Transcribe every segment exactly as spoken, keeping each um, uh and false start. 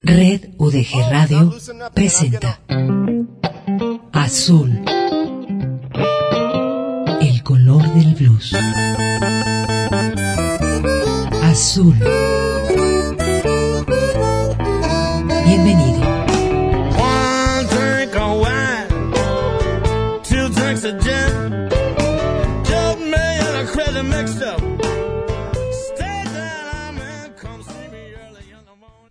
Red U D G Radio presenta Azul, el color del blues. Azul. Bienvenido. One drink of wine, two drinks of gin, just me and a crazy mixed up. Stay down, I'm in, come see me early in the morning.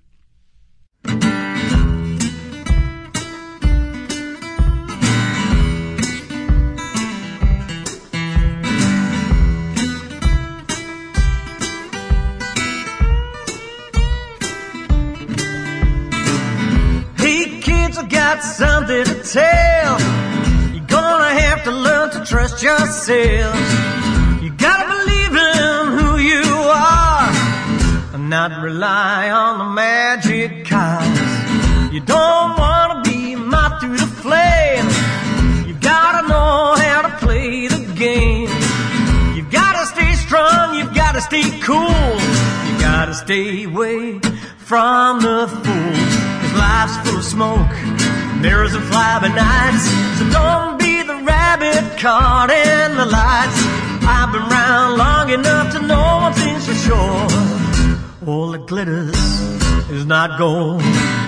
Got something to tell. You're gonna have to learn to trust yourself. You gotta believe in who you are and not rely on the magic cards. You don't wanna be mocked through the flame. You gotta know how to play the game. You gotta stay strong, you gotta stay cool. You gotta stay away from the fools. 'Cause life's full of smoke, mirrors and fly-by nights. So don't be the rabbit caught in the lights. I've been around long enough to know one thing's for sure: all that glitters is not gold.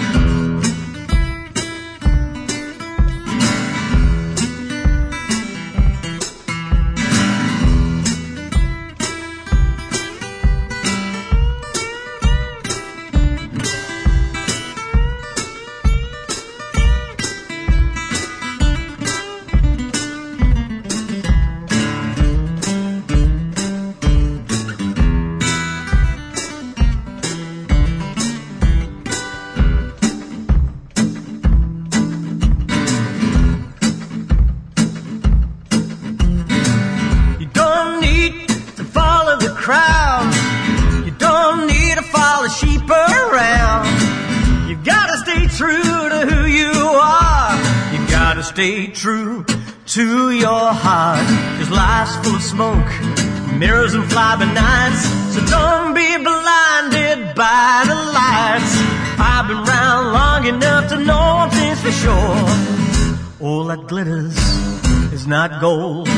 Stay true to your heart, 'cause life's full of smoke, mirrors and fly-by nights. So don't be blinded by the lights. I've been around long enough to know one thing's for sure: all that glitters is not gold.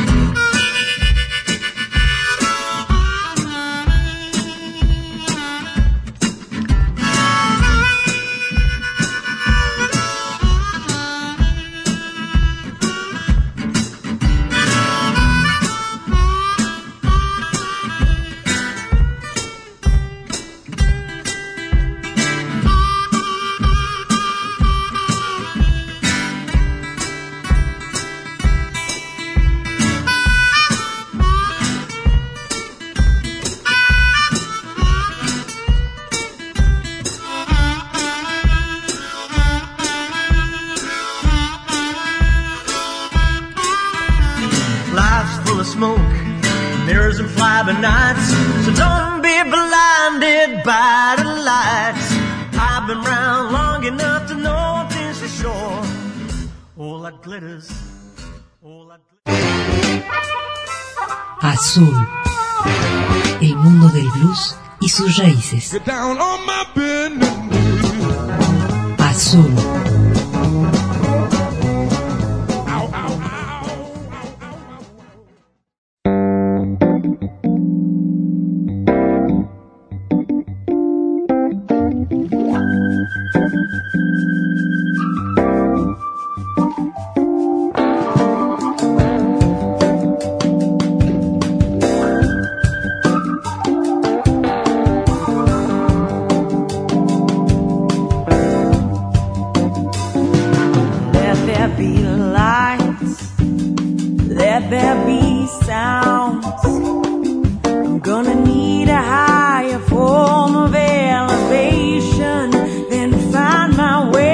Nights, so don't be blinded by the lights. I've been around long enough to know things for sure: all that glitters, all that glitters. Azul, el mundo del blues y sus raíces. Get down on my business. Azul. Find my way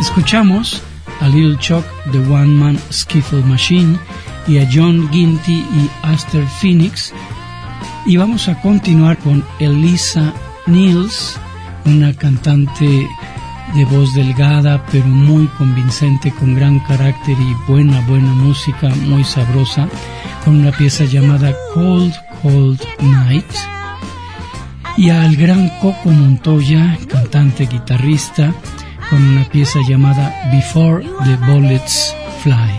Escuchamos a Little Chuck, The One Man Skiffle Machine, y a John Ginty y Aster Phoenix, y vamos a continuar con Elisa Niels, una cantante de voz delgada pero muy convincente, con gran carácter y buena, buena música, muy sabrosa, con una pieza llamada Cold, Cold Night. Y al gran Coco Montoya, cantante, guitarrista, con una pieza llamada Before the Bullets Fly.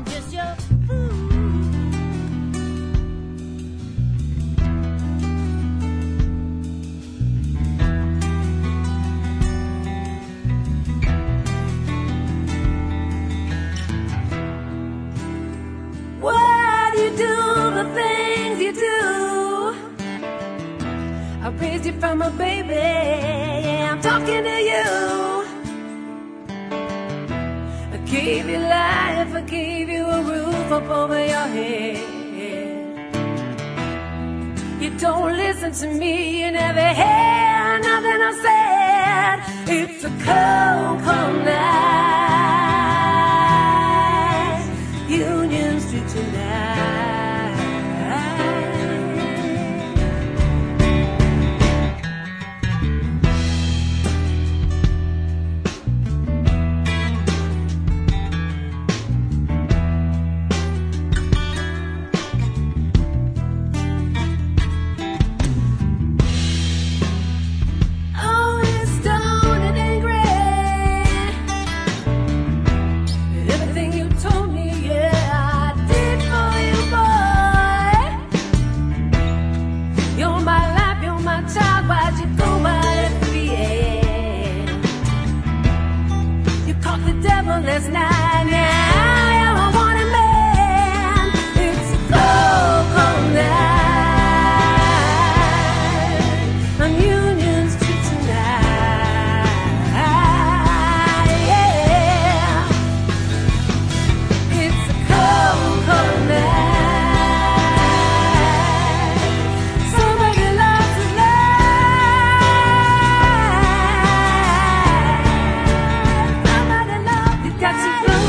From a baby, yeah, I'm talking to you. I gave you life, I gave you a roof up over your head. You don't listen to me, you never hear nothing I said. It's a cold, cold night, Union Street tonight. Last night, now you're a wanted man. It's a cold, cold night on Union Street tonight. Yeah, it's a cold, cold night. Somebody lost his life. Somebody lost. Got to go.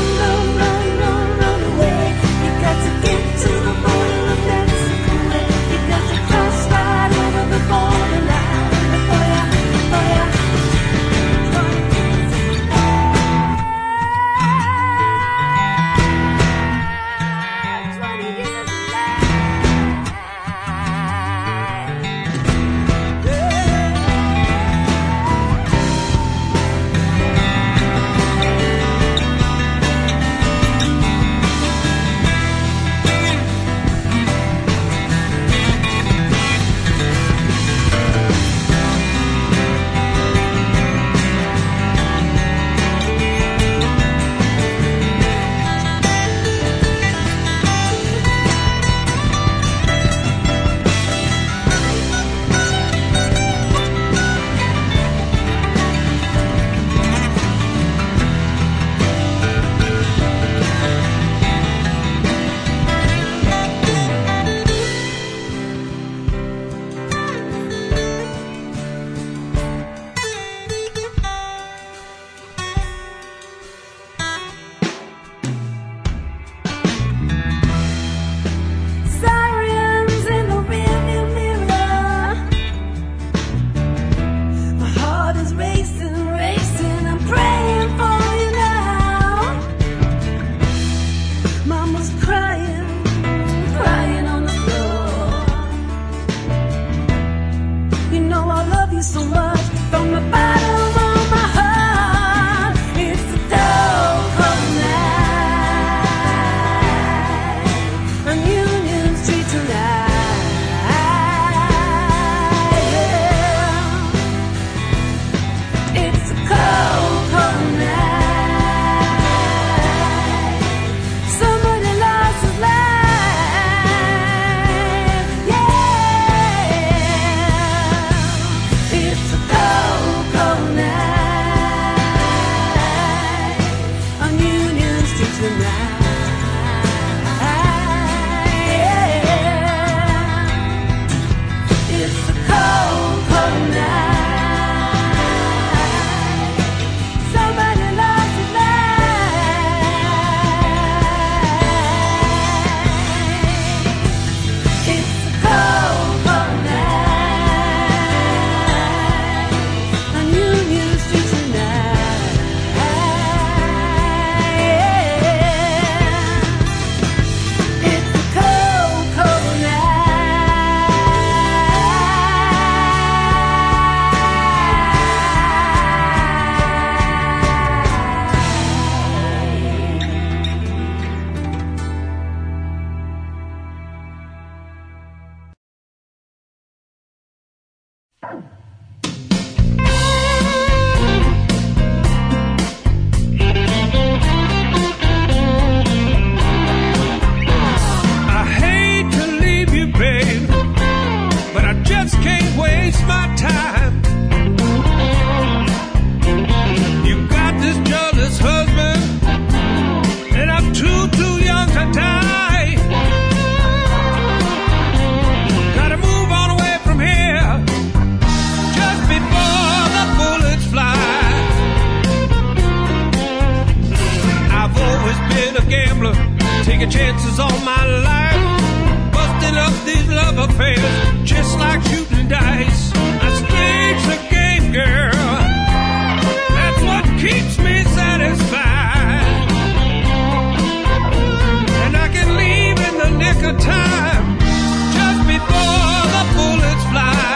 I hate to leave you, babe, but I just can't waste my time. You got this jealous husband, and I'm too, too young to die. Gotta move on away from here, just before the bullets fly. I've always been a gambler, taking chances all my life, busting up these love affairs, just like shooting dice. I stage the game, girl, that's what keeps me satisfied. And I can leave in the nick of time, just before the bullets fly.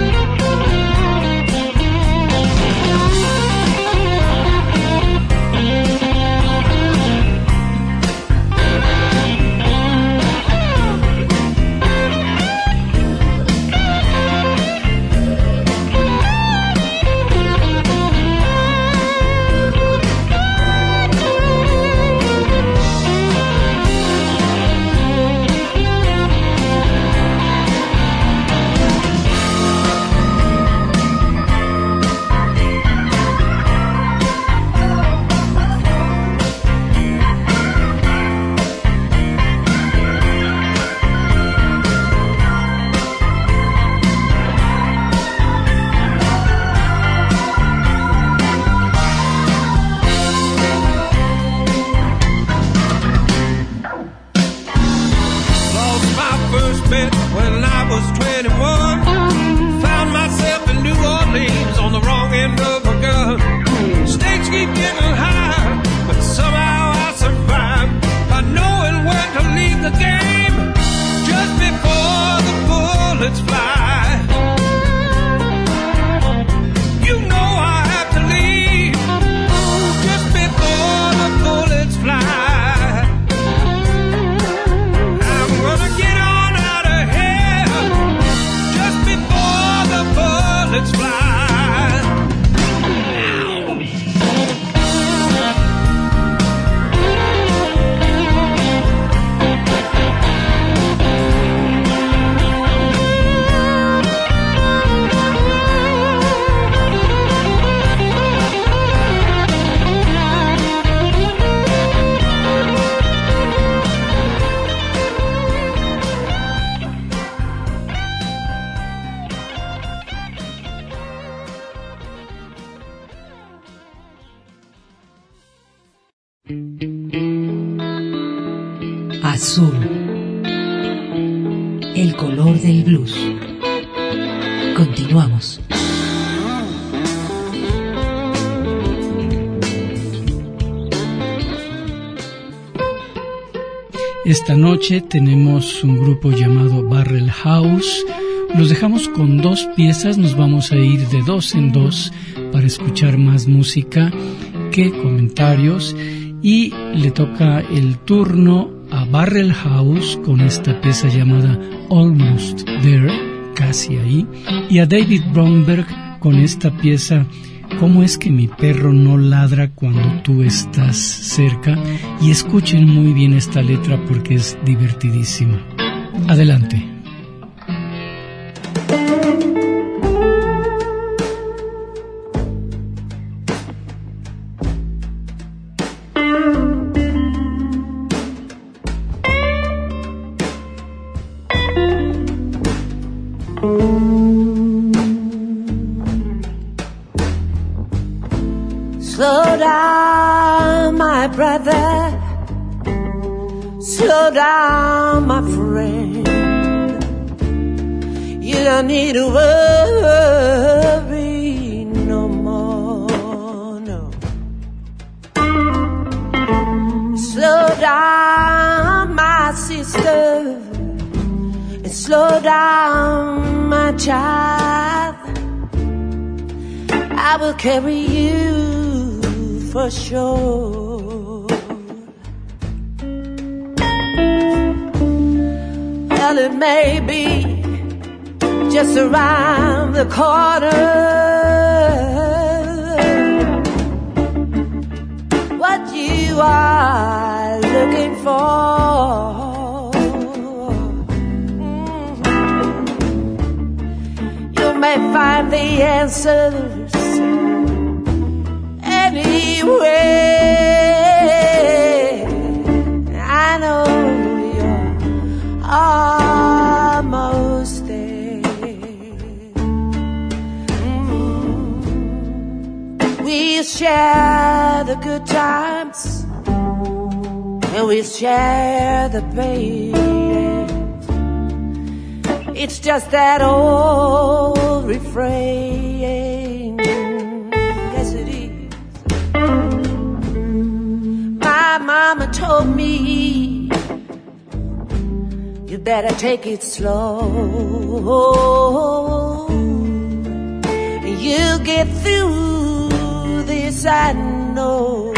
When I was twenty-one, found myself in New Orleans on the wrong end of a gun. Stakes keep getting higher, but somehow I survived by knowing when to leave the game, just before the bullets fly. You know I have to leave, just before the bullets fly. Let's fly. Azul, el color del blues. Continuamos. Esta noche tenemos un grupo llamado Barrel House. Los dejamos con dos piezas, nos vamos a ir de dos en dos para escuchar más música que comentarios, y le toca el turno a Barrel House con esta pieza llamada Almost There, casi ahí, y a David Bromberg con esta pieza ¿Cómo es que mi perro no ladra cuando tú estás cerca? Y escuchen muy bien esta letra porque es divertidísima. Adelante. Slow down, my brother. Slow down, my friend. You don't need to worry no more, no. Slow down, my sister. And slow down, my child. I will carry you for sure. Well, it may be just around the corner. What you are looking for, mm-hmm. You may find the answers anywhere. I know you're almost there. Mm-hmm. We share the good times and we share the pain. It's just that old refrain. Yes, it is. My mama told me you better take it slow. You get through this, I know.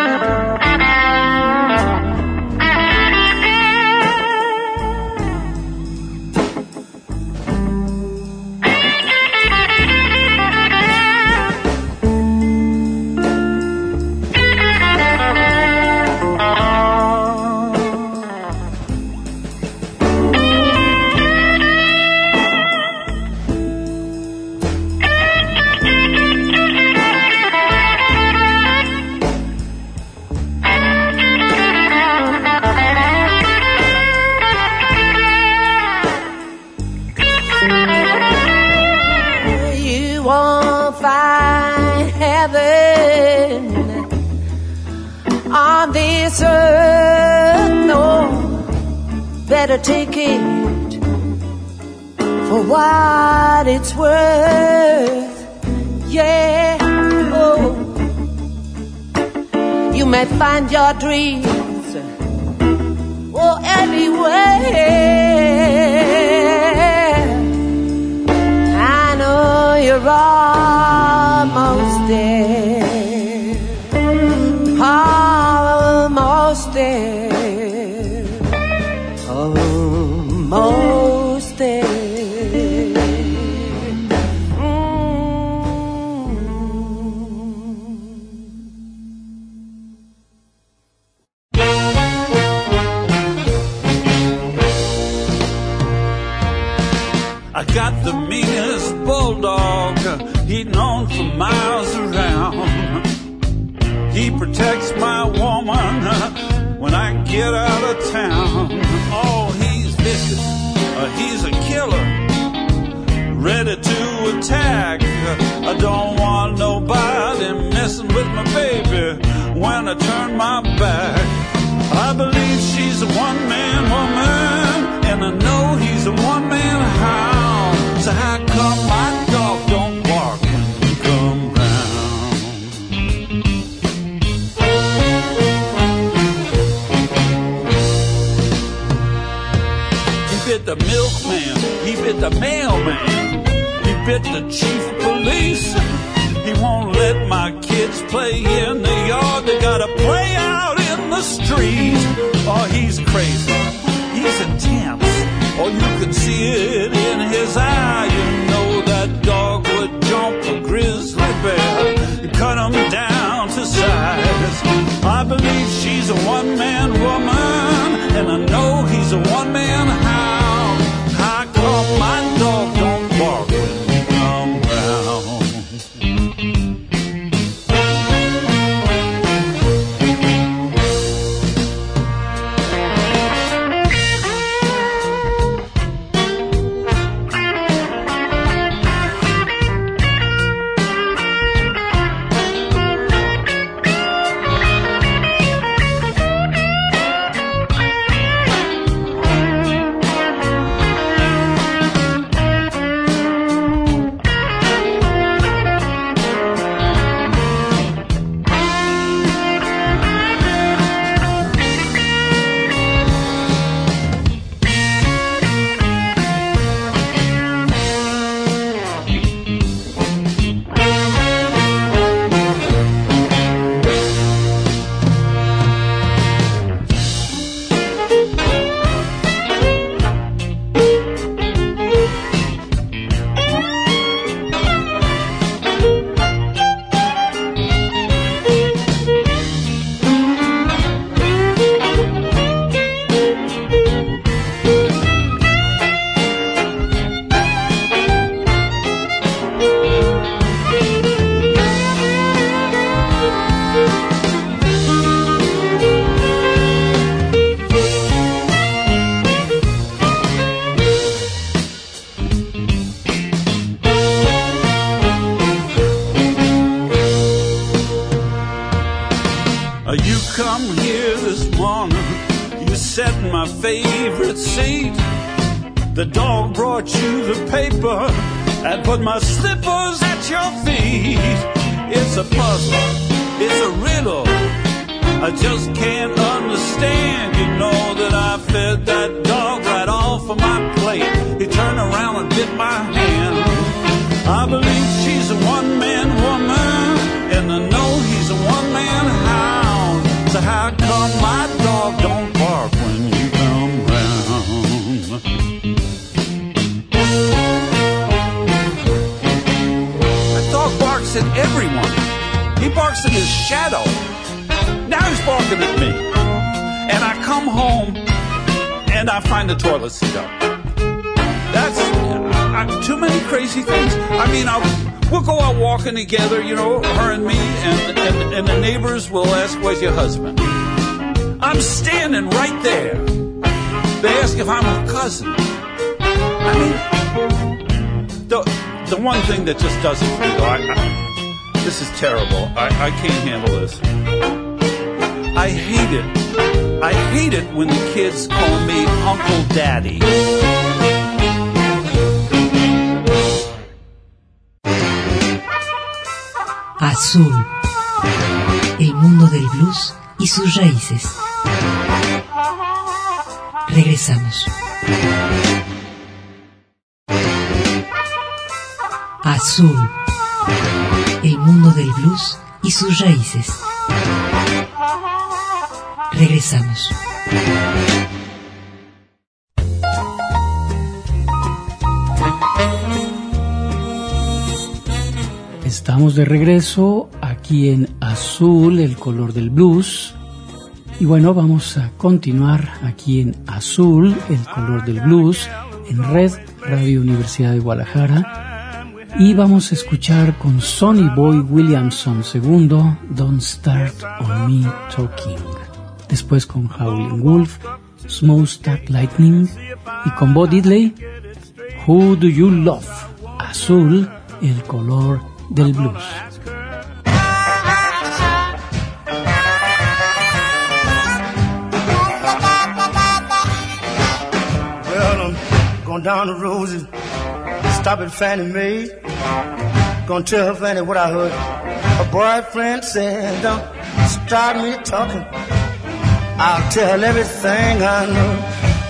On this earth, no, better take it for what it's worth. Yeah, oh, you may find your dreams, oh, anywhere. I know you're almost there. Almost there, almost there. Mm. I got the meanest bulldog, he's known for miles around. He protects my woman when I get out of town. Oh, he's vicious, uh, he's a killer, ready to attack. I don't want nobody messing with my baby when I turn my back. I believe she's a one-man woman, and I know he's a one-man hound. So how come my dog don't bark when you come round? He bit the milkman, he bit the mailman, he bit the chief of police. He won't let my kids play in the yard, they gotta play out in the street. Oh, he's crazy, he's intense, oh, you can see it in his eye. You know that dog would jump a grizzly bear, cut him down to size. I believe she's a one-man woman, and I know he's a one-man hound. How come my dog don't bark when you come round? seat. The dog brought you the paper and put my slippers at your feet. It's a puzzle, it's a riddle, I just can't understand. You know that I fed that dog right off of my plate. He turned around and bit my hand. I believe she's a one-man woman, and I know he's a one-man hound. So how come my dog don't bark when you come round? That dog barks at everyone. He barks at his shadow. Now he's barking at me. And I come home and I find the toilet seat up. That's uh, too many crazy things. I mean, I'll, we'll go out walking together, you know, her and me, and, and, and the neighbors will ask, where's your husband? I'm standing right there. They ask if I'm her cousin. I mean, the, the one thing that just does it for me, though, I, I, this is terrible. I, I can't handle this. I hate it. I hate it when the kids call me Uncle Daddy. Azul, el mundo del blues y sus raíces. Regresamos. Azul, el mundo del blues y sus raíces. Regresamos. Estamos de regreso aquí en Azul, el color del blues. Y bueno, vamos a continuar aquí en Azul, el color del blues, en Red Radio Universidad de Guadalajara. Y vamos a escuchar con Sonny Boy Williamson segundo, Don't Start on Me Talking. Después con Howlin' Wolf, Smokestack Lightning. Y con Bo Diddley, Who Do You Love? Azul, el color del blues. Well, I'm going down the roses, stop at Fannie Mae. Gonna tell Fannie what I heard her boyfriend said. Don't start me talking, I'll tell everything I know.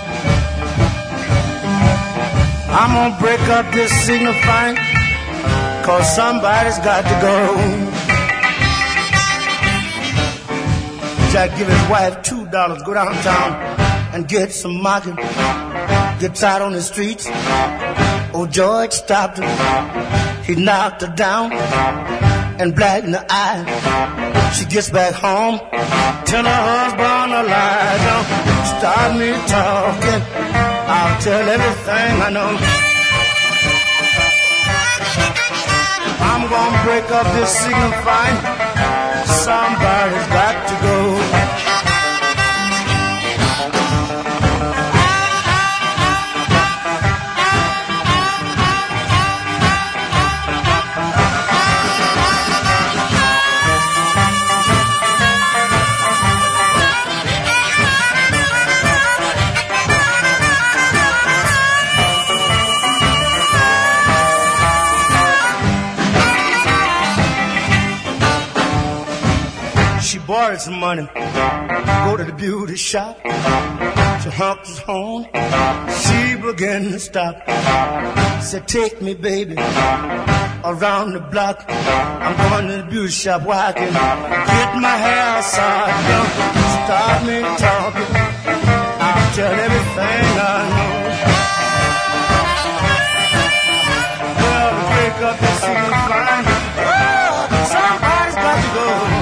I'm gonna break up this signifying, cause somebody's got to go. Jack give his wife two dollars, go downtown and get some market. Gets out on the streets, old George stopped her. He knocked her down and black in the eye. She gets back home, tell her husband a lie. Don't start me talking, I'll tell everything I know. I'm gonna break up this signifying, somebody's got to go. Borrowed some money, go to the beauty shop. She honked his horn, she began to stop. Said, take me, baby, around the block. I'm going to the beauty shop where I can get my hair side. Don't start me talking, I'll tell everything I know. Well, to break up this evening fine, oh, somebody's got to go.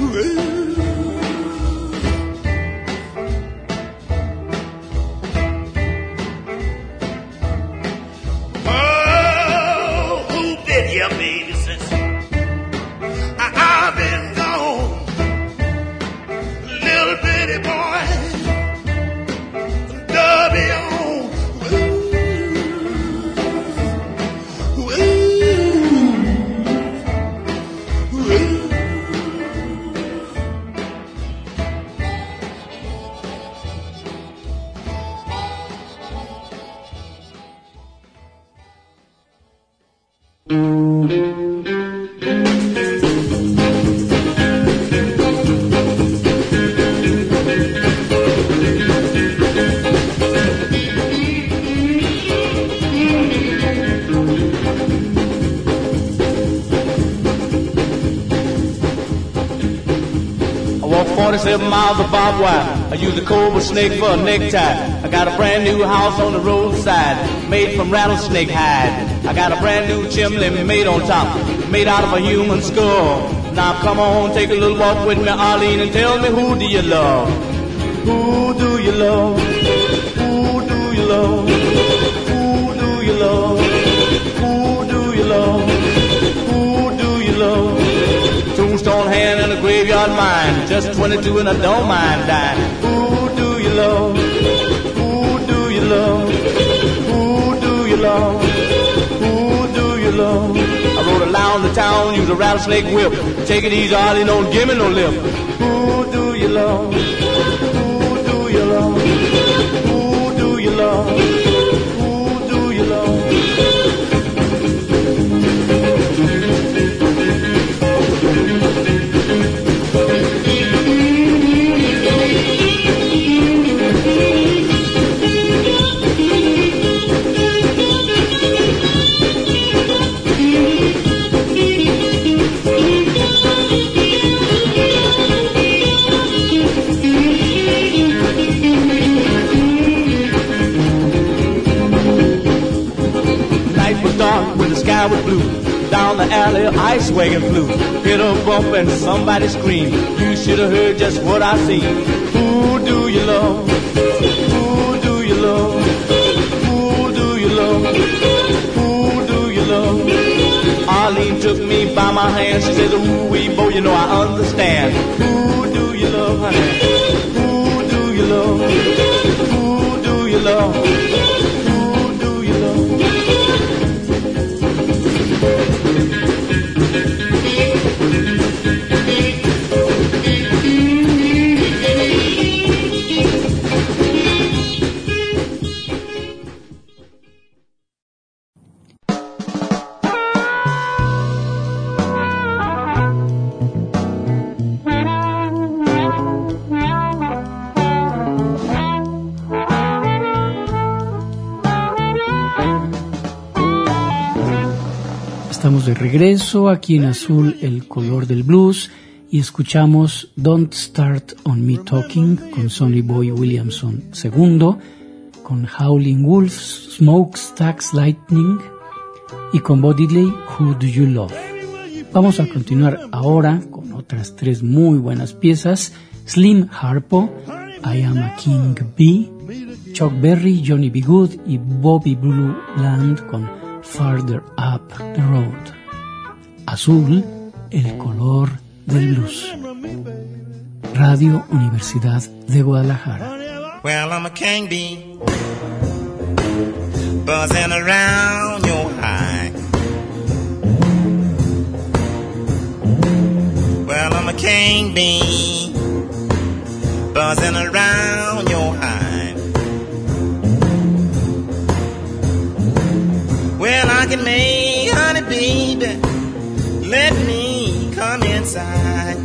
forty-seven miles of barbed wire. I use a cobra snake for a necktie. I got a brand new house on the roadside, made from rattlesnake hide. I got a brand new chimney made on top, made out of a human skull. Now come on, take a little walk with me, Arlene, and tell me, who do you love? Who do you love? Who do you love? Who do you love? Who do you love? Who do you love? Tombstone hand and a graveyard mine, just twenty-two and I don't mind dying. Who do you love? Who do you love? Who do you love? Who do you love? I rode around the town, use a rattlesnake whip. Take it easy, Arlie, don't give me no lip. Who do you love? Who do you love? Who do you love? Who do you love? When the sky was blue, down the alley a ice wagon flew. Hit a bump and somebody screamed. You should have heard just what I seen. Who do you love? Who do you love? Who do you love? Who do you love? Arlene took me by my hand. She said, ooh wee bo, you know I understand. Who do you love, honey? Who do you love? Who do you love? Who do you love? Estamos de regreso aquí en Azul, el color del blues, y escuchamos Don't Start on Me Talking con Sonny Boy Williamson segundo, con Howling Wolves, Smokestacks Lightning y con Bo Diddley, Who Do You Love. Vamos a continuar ahora con otras tres muy buenas piezas: Slim Harpo, I Am a King Bee, Chuck Berry, Johnny B. Good y Bobby Blue Land con Farther Up the Road. Azul, el color del blues. Radio Universidad de Guadalajara. Well, I'm a king bee, buzzing around your hive. Well, I'm a king bee, buzzing around your hive. Well, I can make honey, baby, let me come inside.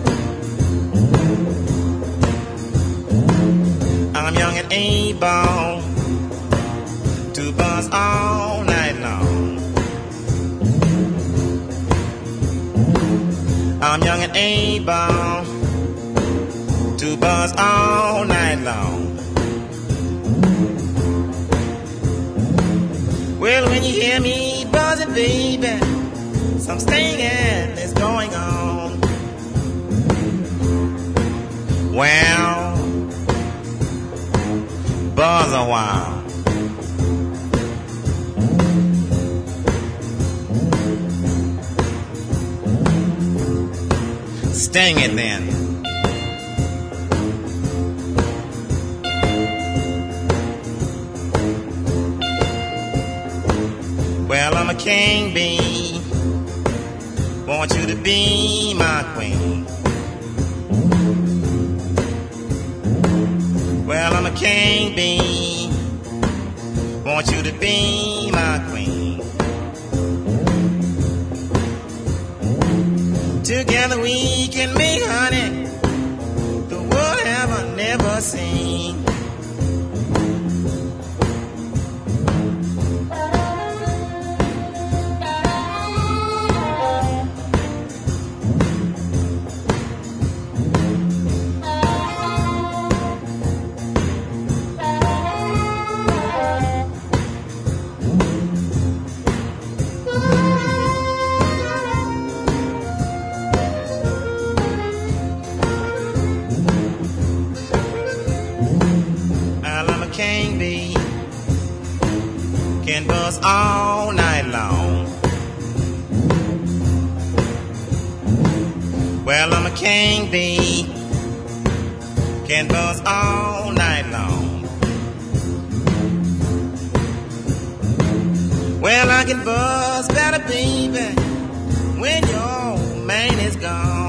I'm young and able to buzz all night long. I'm young and able to buzz all night long. Well, when you hear me buzzing, baby, some stinging is going on. Well, buzz a while. Sting it then. Well, I'm a king bee. Want you to be my queen. Well, I'm a king bee. Want you to be my queen. Together we can make honey the world have never seen. Can buzz all night long. Well, I'm a king bee. Can buzz all night long. Well, I can buzz better, baby, when your man is gone.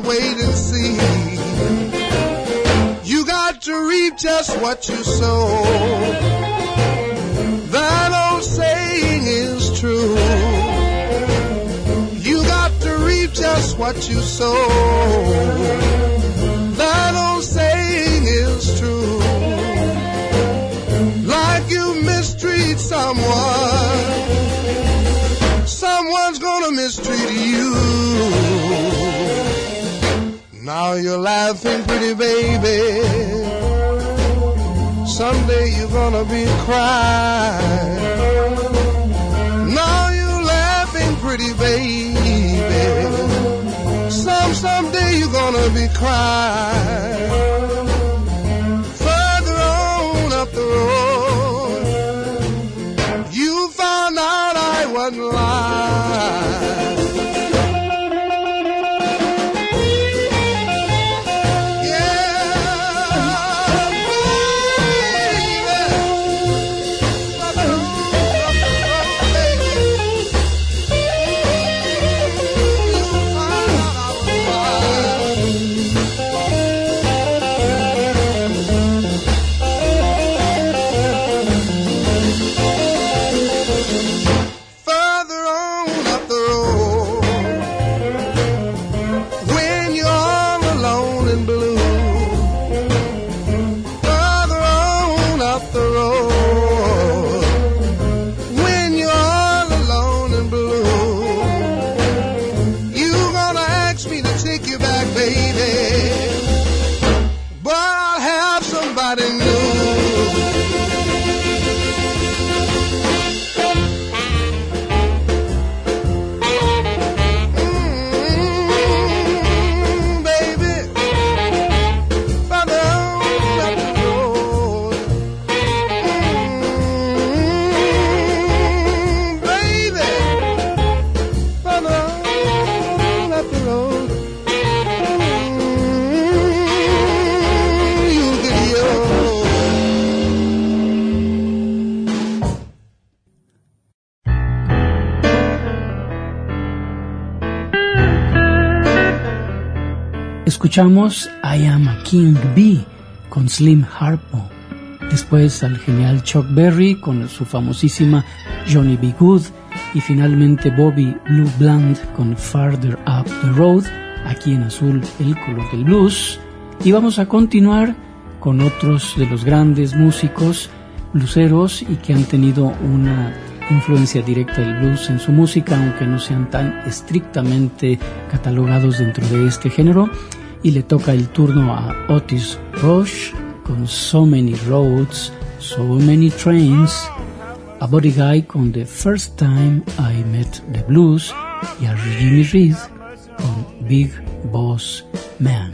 wait and see. You got to reap just what you sow. That old saying is true. You got to reap just what you sow. That old saying is true. Like you mistreat someone, someone's gonna mistreat you. Now you're laughing, pretty baby. Someday you're gonna be crying. Now you're laughing, pretty baby. Some someday you're gonna be crying. Further on up the road, you found out I wasn't lying. Escuchamos I Am a King Bee con Slim Harpo, después al genial Chuck Berry con su famosísima Johnny B. Good y finalmente Bobby Blue Bland con Farther Up the Road, aquí en azul el color del blues. Y vamos a continuar con otros de los grandes músicos blueseros y que han tenido una influencia directa del blues en su música, aunque no sean tan estrictamente catalogados dentro de este género. Y le toca el turno a Otis Rush con So Many Roads, So Many Trains, a Buddy Guy con The First Time I Met the Blues y a Jimmy Reed con Big Boss Man.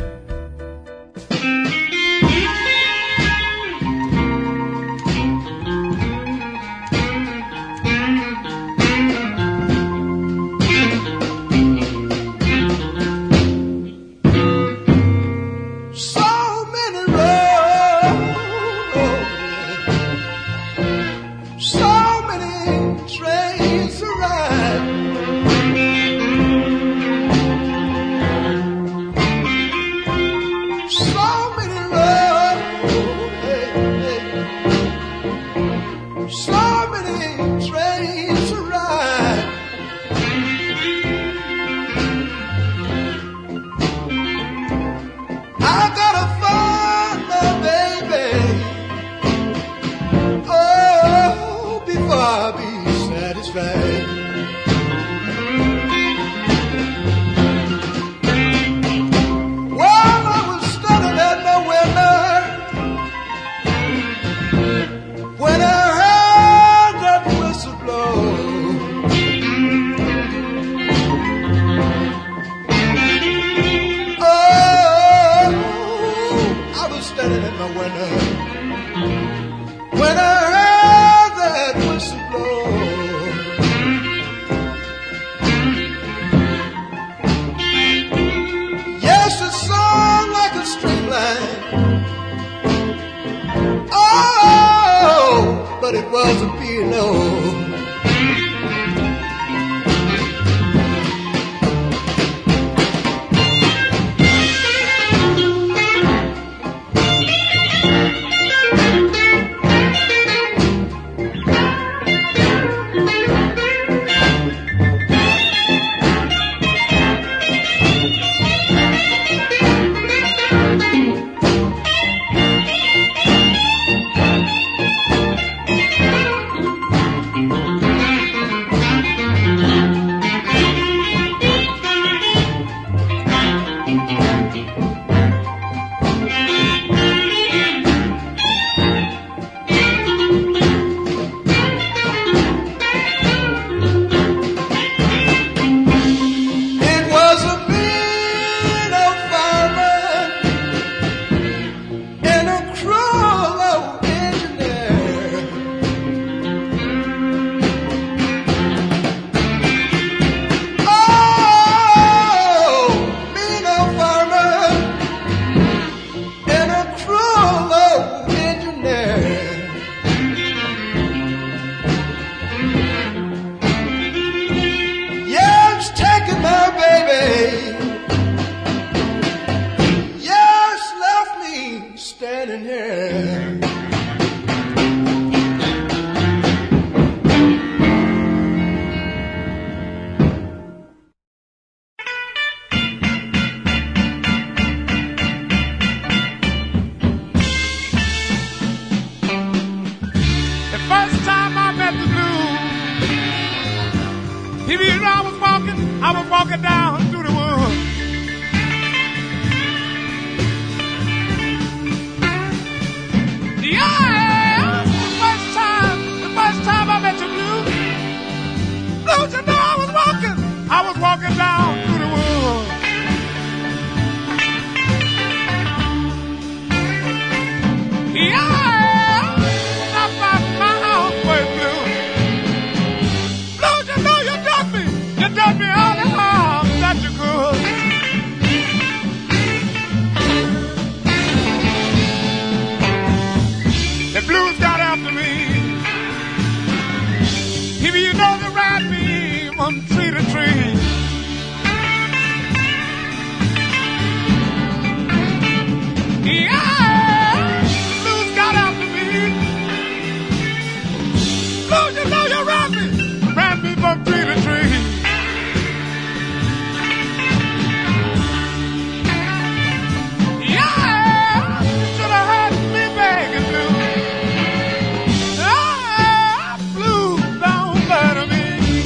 walking down through the woods. Yeah, the first time, the first time I met you, Blue. Blue, you know I was walking, I was walking down through the woods. Yeah, not by my house, way, Blue. Blue, you know you done me, you done me all the harm that you could. The blues got after me. If you know they ride me from tree to tree. Yeah, blues got after me. Blues, you know you ride me, ride me from tree to tree. Yeah, you should have heard me begging, Blue. Ah, Blue, don't bother me.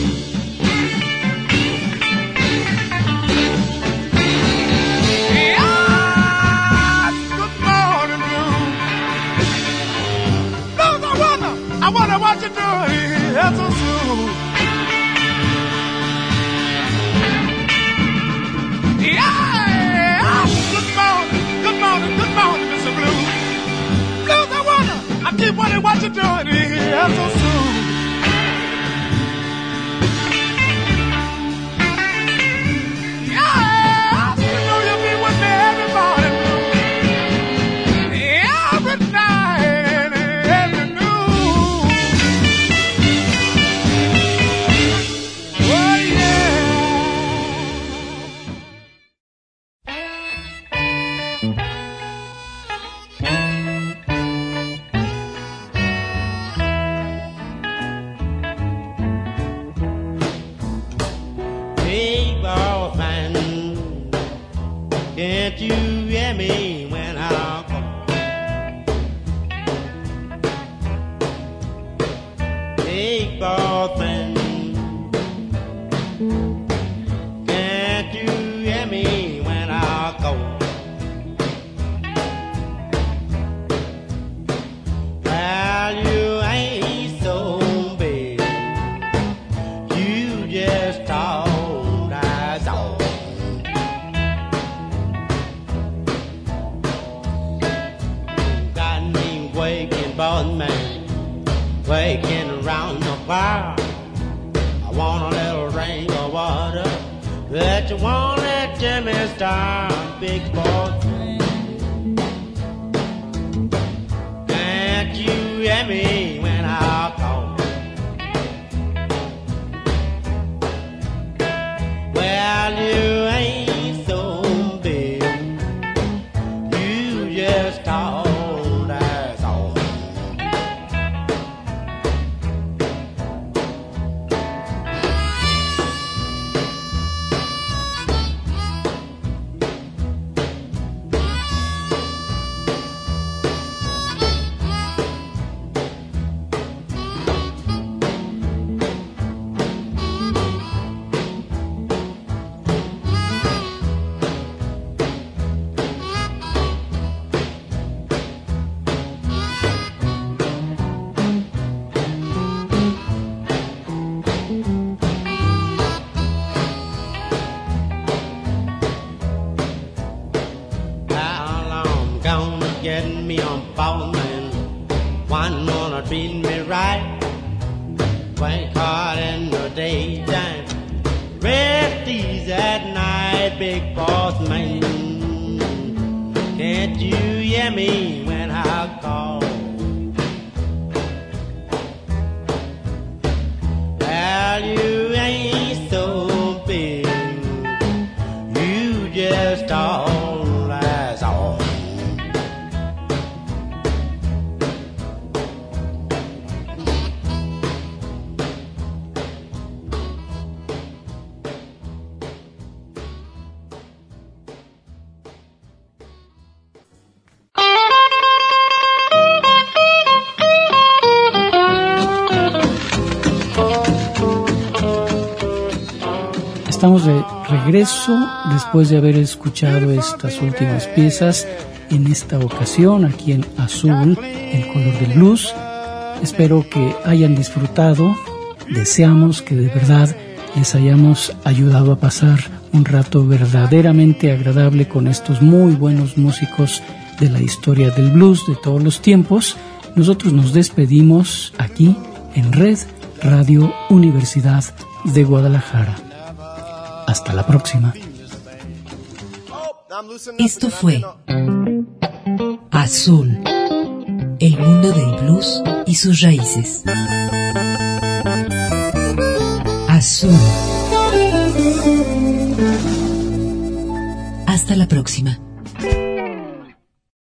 Yeah, good morning, Blue. Blues, I wonder, I wonder what you're doing here so soon. Yeah, good morning, good morning, good morning, Mister Blue. Blues, I wonder, I keep wondering what you're doing here so soon. Yeah, you know you'll be with me every morning, Blue. Every night and every noon. Oh, yeah. Hey, boyfriend, can't you hear me when I call? Hey, boyfriend, can't you hear me when I call? Well, you ain't so big. You just talk, that's all. Got me waking, boss man, waking around the fire. I want a little rain of water that you want let Jimmy Star, big boss man. Can't you hear me when I call? Well, you ain't so big. You just talk, that's all. How long gonna get me on phone, man? One wanna treat me right. Work hard in the daytime, rest easy at night, big boss man. Can't you hear me when I call? Well, you ain't so big. You just all that's all. Estamos de regreso después de haber escuchado estas últimas piezas, en esta ocasión aquí en Azul, el color del blues. Espero que hayan disfrutado. Deseamos que de verdad les hayamos ayudado a pasar un rato verdaderamente agradable con estos muy buenos músicos de la historia del blues de todos los tiempos. Nosotros nos despedimos aquí en Red Radio Universidad de Guadalajara. Hasta la próxima. Esto fue Azul, el mundo del blues y sus raíces. Azul. Hasta la próxima.